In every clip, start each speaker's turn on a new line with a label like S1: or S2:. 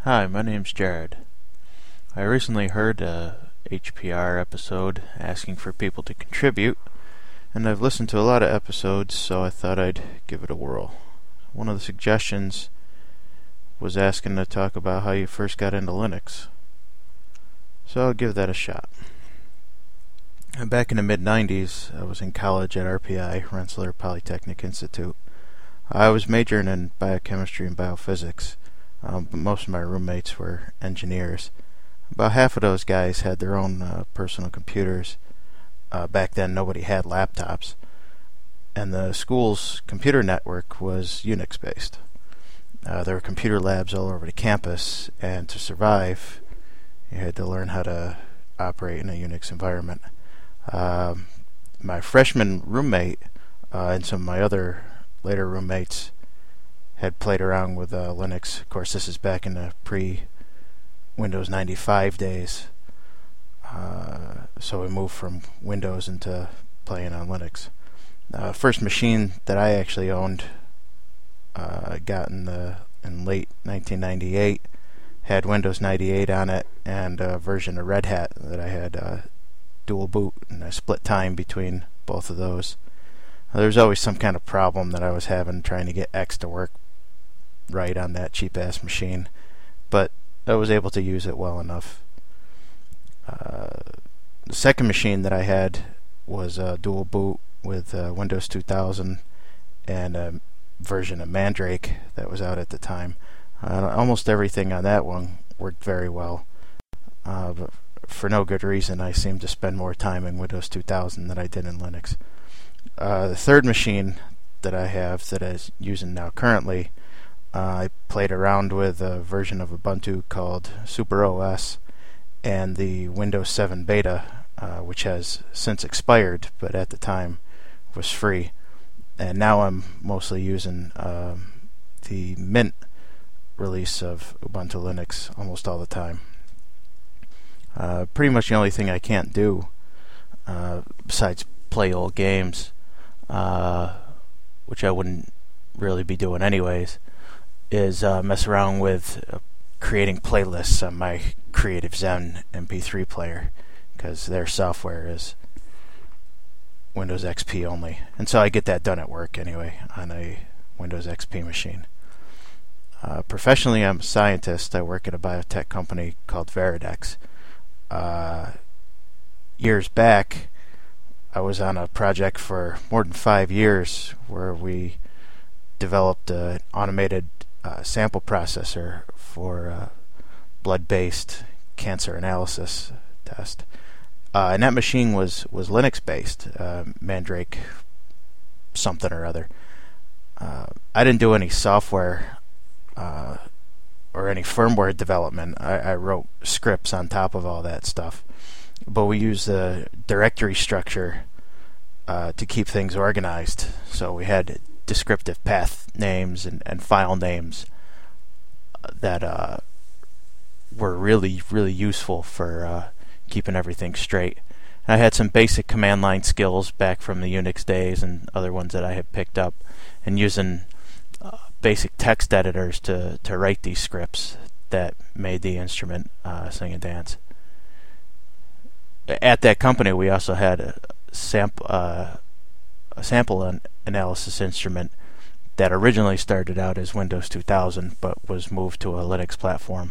S1: Hi, my name's Jared. I recently heard a HPR episode asking for people to contribute, and I've listened to a lot of episodes, so I thought I'd give it a whirl. One of the suggestions was asking to talk about how you first got into Linux, so I'll give that a shot. Back in the mid-90s, I was in college at RPI, Rensselaer Polytechnic Institute. I was majoring in biochemistry and biophysics, but most of my roommates were engineers. About half of those guys had their own personal computers. Back then, nobody had laptops, and the school's computer network was Unix-based. There were computer labs all over the campus, and to survive, you had to learn how to operate in a Unix environment. My freshman roommate and some of my other later roommates had played around with Linux. Of course, this is back in the pre-Windows 95 days. So we moved from Windows into playing on Linux. First machine that I actually owned, I got in late 1998, had Windows 98 on it and a version of Red Hat that I had dual boot, and I split time between both of those. There was always some kind of problem that I was having trying to get X to work right on that cheap-ass machine, but I was able to use it well enough. The second machine that I had was a dual boot with Windows 2000 and a version of Mandrake that was out at the time. Almost everything on that one worked very well, but for no good reason. I seemed to spend more time in Windows 2000 than I did in Linux. The third machine that I have that I'm using now currently, I played around with a version of Ubuntu called SuperOS and the Windows 7 beta, which has since expired, but at the time was free. And now I'm mostly using the Mint release of Ubuntu Linux almost all the time. Pretty much the only thing I can't do, besides play old games, which I wouldn't really be doing anyways, is mess around with creating playlists on my Creative Zen MP3 player, because their software is Windows XP only, and so I get that done at work anyway on a Windows XP machine. Professionally, I'm a scientist. I work at a biotech company called Veridex. Years back, I was on a project for more than 5 years where we developed an automated sample processor for blood-based cancer analysis test. And that machine was Linux-based, Mandrake something or other. I didn't do any software or any firmware development. I wrote scripts on top of all that stuff. But we used the directory structure to keep things organized. So we had descriptive path names and file names that were really, really useful for keeping everything straight. And I had some basic command line skills back from the Unix days and other ones that I had picked up, and using basic text editors to write these scripts that made the instrument sing and dance. At that company, we also had a sample analysis instrument that originally started out as Windows 2000 but was moved to a Linux platform.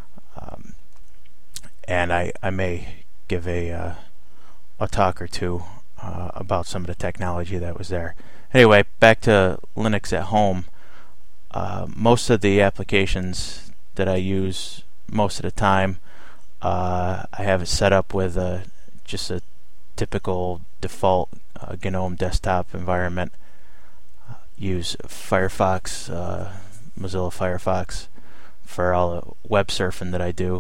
S1: And I may give a talk or two about some of the technology that was there. Anyway, back to Linux at home. Most of the applications that I use most of the time, I have it set up with just a typical default GNOME desktop environment. Use Firefox, Mozilla Firefox for all the web surfing that I do.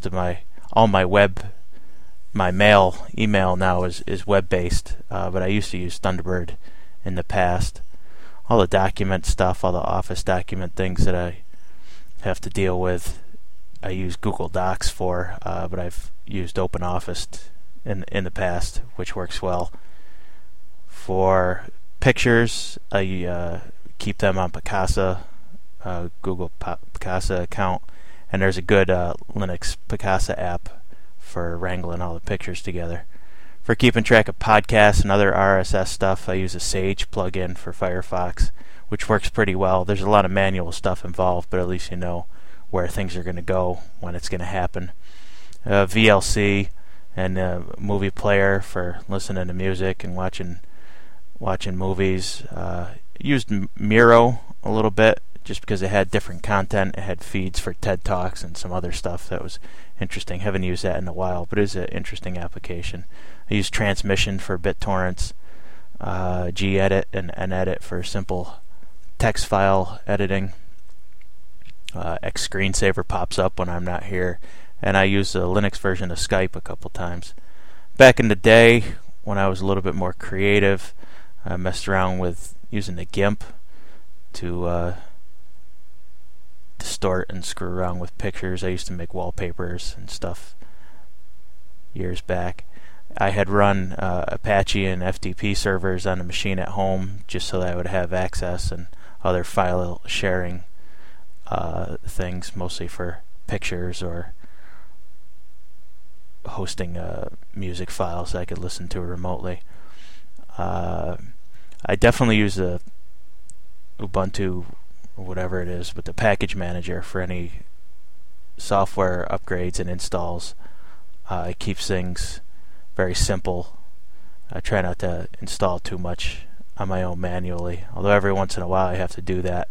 S1: My email now is web-based, but I used to use Thunderbird in the past. All the document stuff, all the Office document things that I have to deal with, I use Google Docs for, but I've used OpenOffice in the past, which works well. For pictures, I keep them on Picasa, Google Picasa account, And there's a good Linux Picasa app for wrangling all the pictures together. For keeping track of podcasts and other RSS stuff, I use a Sage plugin for Firefox, which works pretty well. There's a lot of manual stuff involved, but at least you know where things are going to go, when it's going to happen. VLC and a movie player for listening to music and watching movies. Used Miro a little bit just because it had different content. It had feeds for TED Talks and some other stuff that was interesting. Haven't used that in a while, but it is an interesting application. I use Transmission for BitTorrents, gedit and Edit for simple text file editing. X Screensaver pops up when I'm not here, and I use the Linux version of Skype a couple times. Back in the day, when I was a little bit more creative, I messed around with using the GIMP to distort and screw around with pictures. I used to make wallpapers and stuff years back. I had run Apache and FTP servers on a machine at home just so that I would have access and other file sharing things, mostly for pictures or hosting music files that I could listen to remotely. I definitely use the Ubuntu, or whatever it is, with the package manager for any software upgrades and installs. It keeps things very simple. I try not to install too much on my own manually, although every once in a while I have to do that.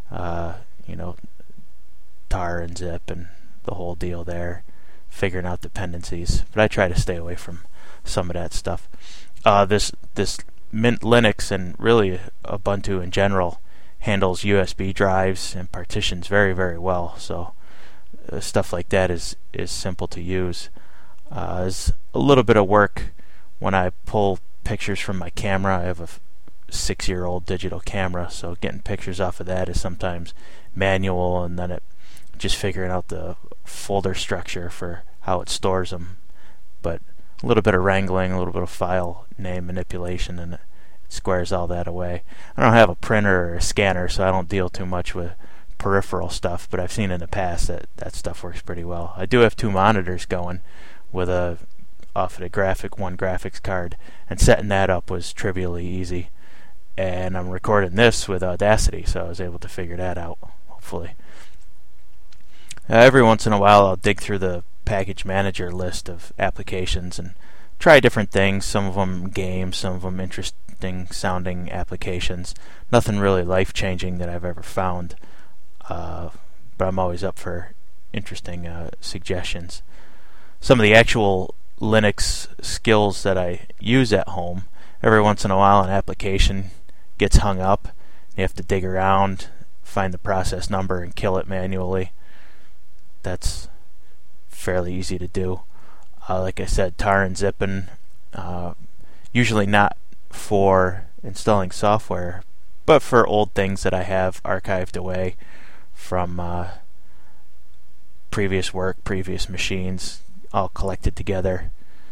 S1: Tar and zip and the whole deal there, figuring out dependencies. But I try to stay away from some of that stuff. This Mint Linux and really Ubuntu in general handles USB drives and partitions very, very well. So stuff like that is simple to use. It's a little bit of work when I pull pictures from my camera. I have a 6-year-old digital camera, so getting pictures off of that is sometimes manual, and then just figuring out the folder structure for how it stores them. But a little bit of wrangling, a little bit of file name manipulation, and it squares all that away. I don't have a printer or a scanner, so I don't deal too much with peripheral stuff, but I've seen in the past that stuff works pretty well. I do have 2 monitors going with off of the one graphics card, and setting that up was trivially easy. And I'm recording this with Audacity, so I was able to figure that out, hopefully. Every once in a while I'll dig through the package manager list of applications and try different things. Some of them games, some of them interesting sounding applications. Nothing really life-changing that I've ever found, but I'm always up for interesting suggestions. Some of the actual Linux skills that I use at home, every once in a while an application gets hung up. You have to dig around, find the process number, and kill it manually. That's fairly easy to do. Like I said, tar and zipping, usually not for installing software, but for old things that I have archived away from previous work, previous machines, all collected together.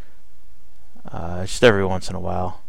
S1: Just every once in a while.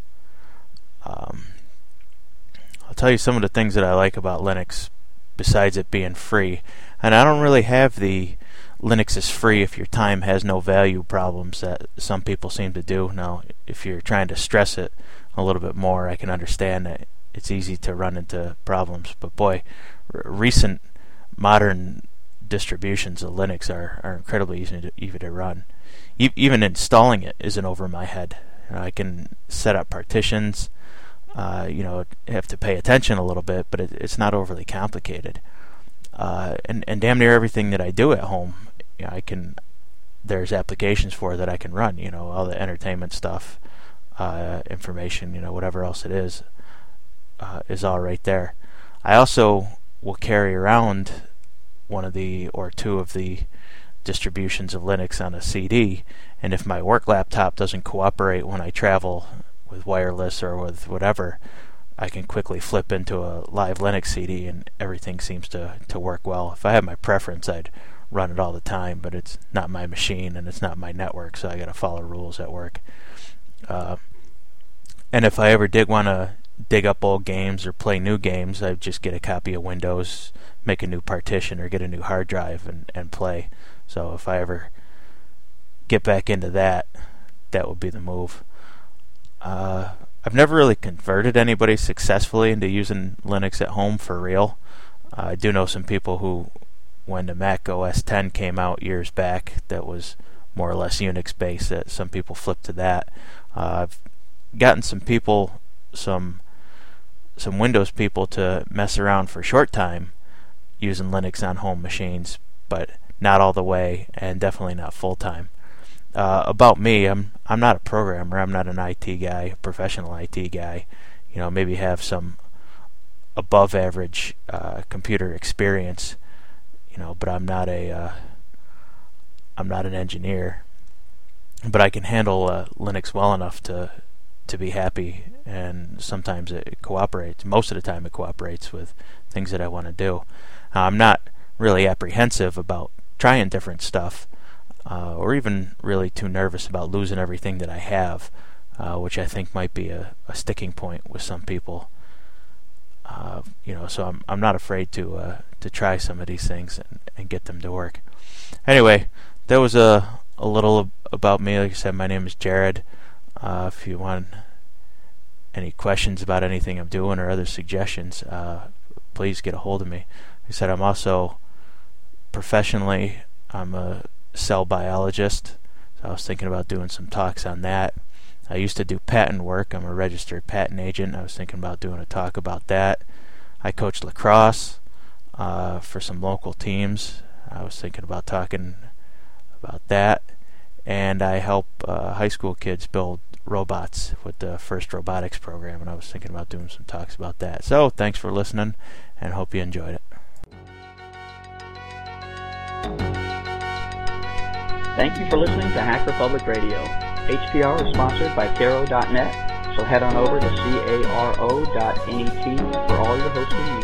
S1: I'll tell you some of the things that I like about Linux besides it being free. And I don't really have the Linux is free if your time has no value problems that some people seem to do. Now, if you're trying to stress it a little bit more, I can understand that it's easy to run into problems. But boy, recent modern distributions of Linux are incredibly easy to run. Even installing it isn't over my head. I can set up partitions. Have to pay attention a little bit, but it's not overly complicated. And damn near everything that I do at home, there's applications for that I can run. All the entertainment stuff, information, whatever else it is all right there. I also will carry around one of the or two of the distributions of Linux on a CD, and if my work laptop doesn't cooperate when I travel with wireless or with whatever, I can quickly flip into a live Linux CD and everything seems to work well. If I had my preference, I'd run it all the time, but it's not my machine and it's not my network, so I got to follow rules at work. And if I ever did want to dig up old games or play new games, I just get a copy of Windows, make a new partition, or get a new hard drive and play. So if I ever get back into that, that would be the move. I've never really converted anybody successfully into using Linux at home for real. I do know some people who, when the Mac OS X came out years back, that was more or less Unix based, that some people flipped to that. I've gotten some people, some Windows people, to mess around for a short time using Linux on home machines, but not all the way, and definitely not full time. About me, I'm not a programmer. I'm not an IT guy, a professional IT guy. Maybe have some above average computer experience. But I'm not an engineer. But I can handle Linux well enough to be happy, and sometimes it cooperates. Most of the time, it cooperates with things that I want to do. I'm not really apprehensive about trying different stuff, or even really too nervous about losing everything that I have, which I think might be a sticking point with some people. So I'm not afraid to try some of these things and get them to work. Anyway, that was a little about me. Like I said, my name is Jared. If you want any questions about anything I'm doing or other suggestions, please get a hold of me. Like I said, I'm also professionally, I'm a cell biologist, so I was thinking about doing some talks on that. I used to do patent work. I'm a registered patent agent. I was thinking about doing a talk about that. I coach lacrosse for some local teams. I was thinking about talking about that. And I help high school kids build robots with the FIRST Robotics program, and I was thinking about doing some talks about that. So thanks for listening, and hope you enjoyed it.
S2: Thank you for listening to Hacker Public Radio. HPR is sponsored by Caro.net, so head on over to caro.net for all your hosting